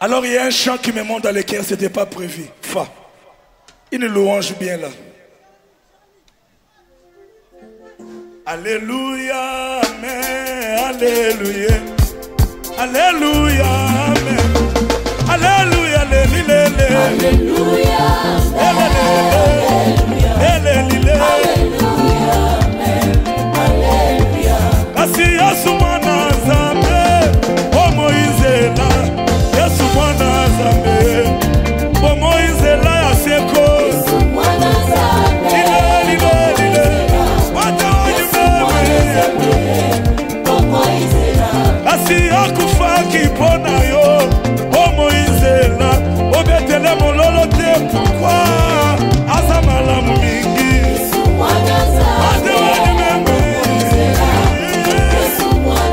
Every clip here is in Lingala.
Alors il y a un chant qui me monte dans le cœur, ce n'était pas prévu. Fa. Une louange bien là. Alléluia, amen, alléluia. Alléluia, amen. Alléluia, alléluia. Alléluia, alléluia. Alléluia, alléluia. Kasi Yesu mwana Nzambe, o Moïse là. Yesu mwana Nzambe, o Moïse là ya seko. Yesu mwana Nzambe, lile. Wata wanyumeme, o Moïse là. Kasi akufa kipona yo, o Moïse là. Obetele mololo te, pourquoi? Asa malamu mingi. Yesu mwana Nzambe, o Moïse là. Yesu mwana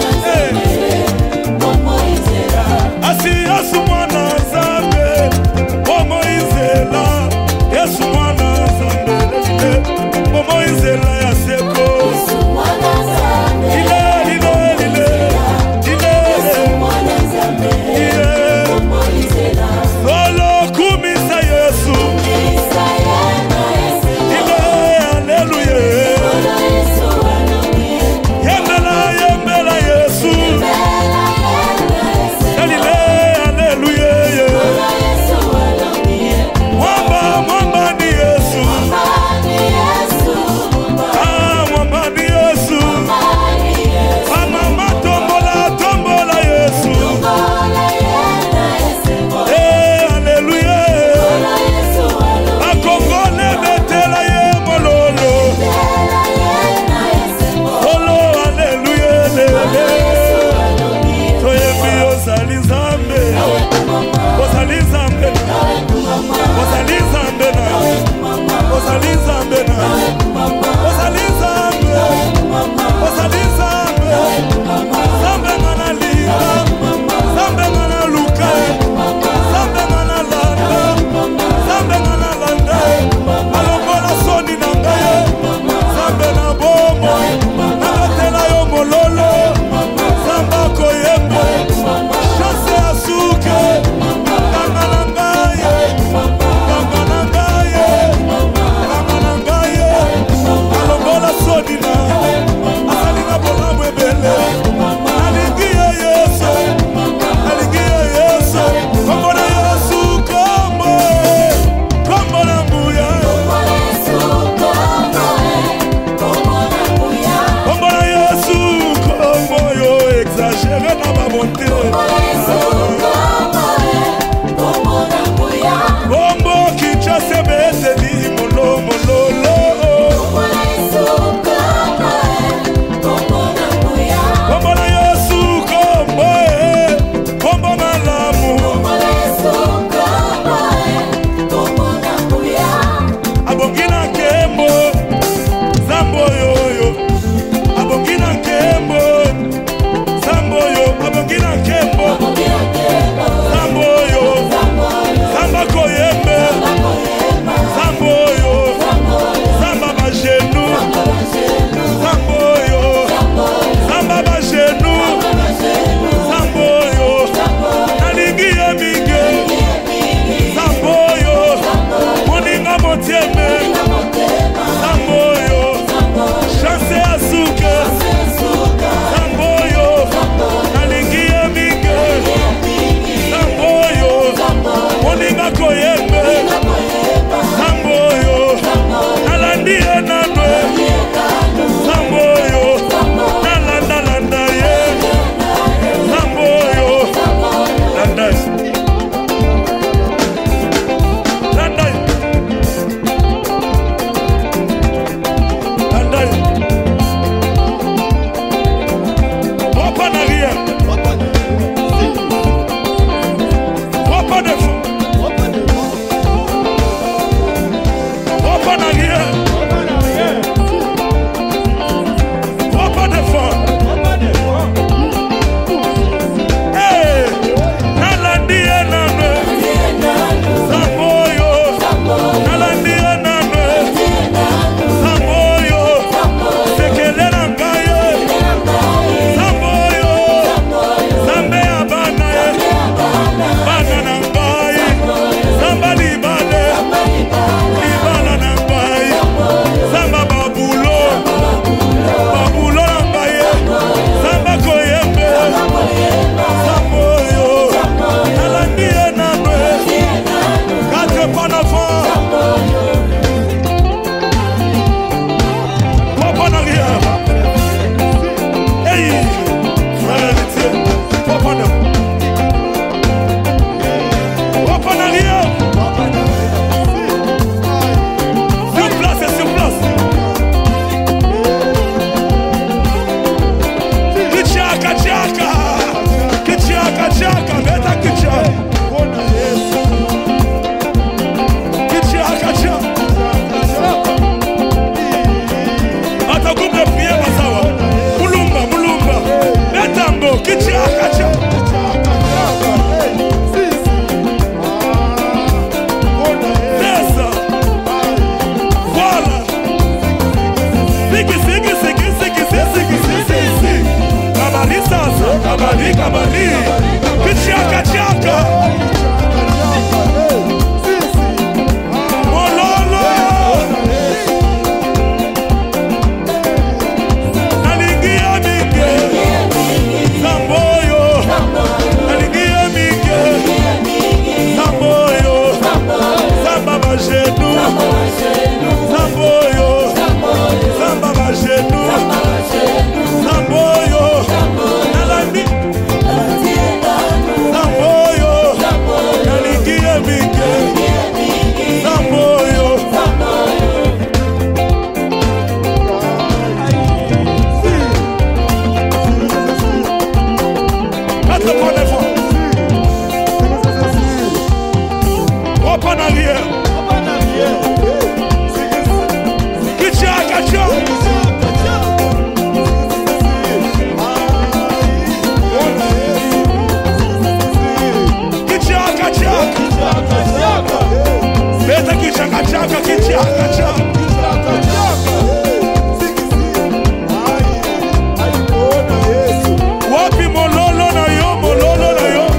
Wapi mololo na yo, mololo na yo.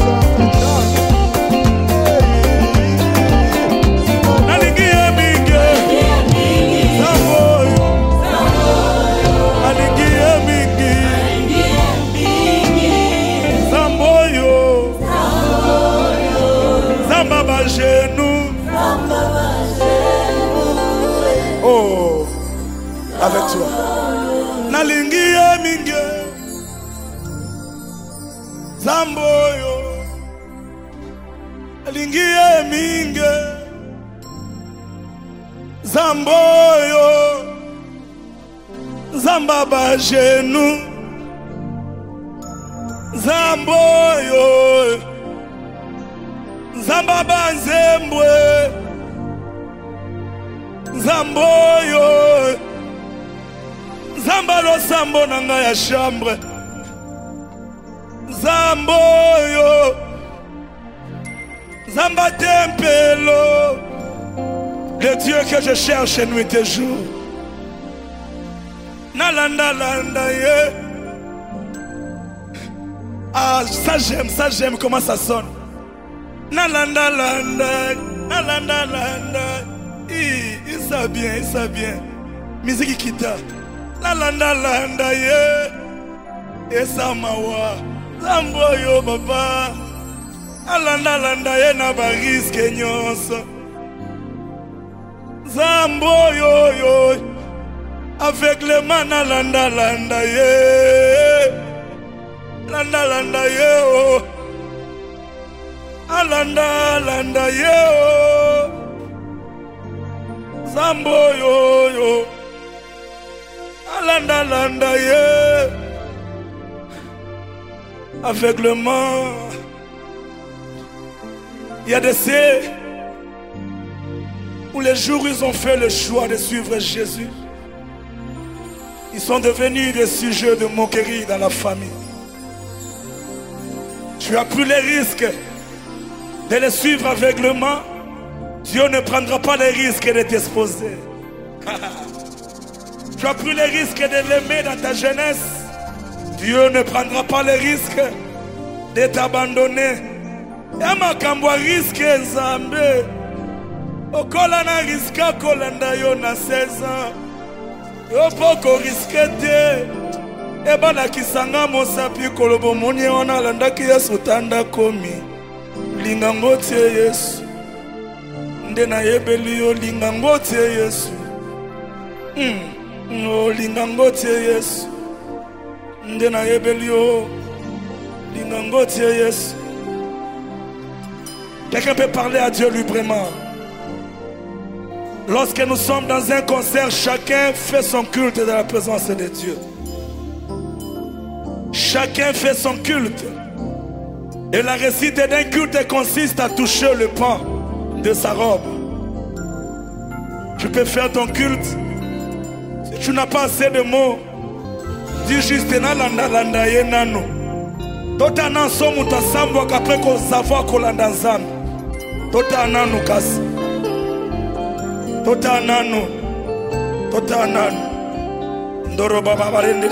Nalingi ye mingi. Zamboyo. Nalingi ye mingi. Zamboyo. Zamba ba genou. Oh, avec toi. Nalingi ye mingi. Zamboyo. Nalingi ye mingi. Zamboyo. Zamba ba genou. Zamboyo. Zamba ba nzembwe. Zamboyo. Zamba lo sambo nanga ya chambre. Zamboyo. Zamba tempelo. Le Dieu que je cherche nuit et jour. Nalanda landa ye. Ah, ça j'aime comment ça sonne. Nalanda landa, nalanda landa. Il ça bien. Musique kita. Nalanda landa ye. Esa mawa. Zamboyo baba. Alanda landa ye na ba risque nyonso. Zamboyo yo. Avec les mains landa landa ye. Landa ye oh. Alanda landa ye oh. Zamboyo yo. Alanda landa ye. Aveuglement. Il y a des ceux où les jours ils ont fait le choix de suivre Jésus. Ils sont devenus des sujets de moquerie dans la famille. Tu as pris les risques de les suivre aveuglement. Dieu ne prendra pas les risques de t'exposer. Tu as pris les risques de l'aimer dans ta jeunesse. Dieu ne prendra pas le risque de t'abandonner. Yama kambwa risque nzambe. Okola na riska kolanda yo na 16 ans. Yo poko risque te. Eba la kisanga mosapi kolobo moni wana landaki Yesu tanda komi. Lingango tie Yesu. Nde na yebeli yo lingango tie Yesu. No lingango tie Yesu. Quelqu'un peut parler à Dieu librement. Lorsque nous sommes dans un concert, chacun fait son culte dans la présence de Dieu. Chacun fait son culte. Et la récite d'un culte consiste à toucher le pan de sa robe. Tu peux faire ton culte. Si tu n'as pas assez de mots, dis juste na landa landa ye nano. Tota nan so muta sambo kapre ko savoir ko landa nzambe. Tota nano kasi. Tota nano. Tota nano. Ndoro baba barende.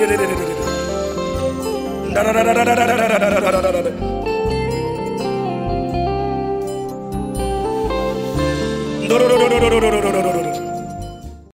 Ndoro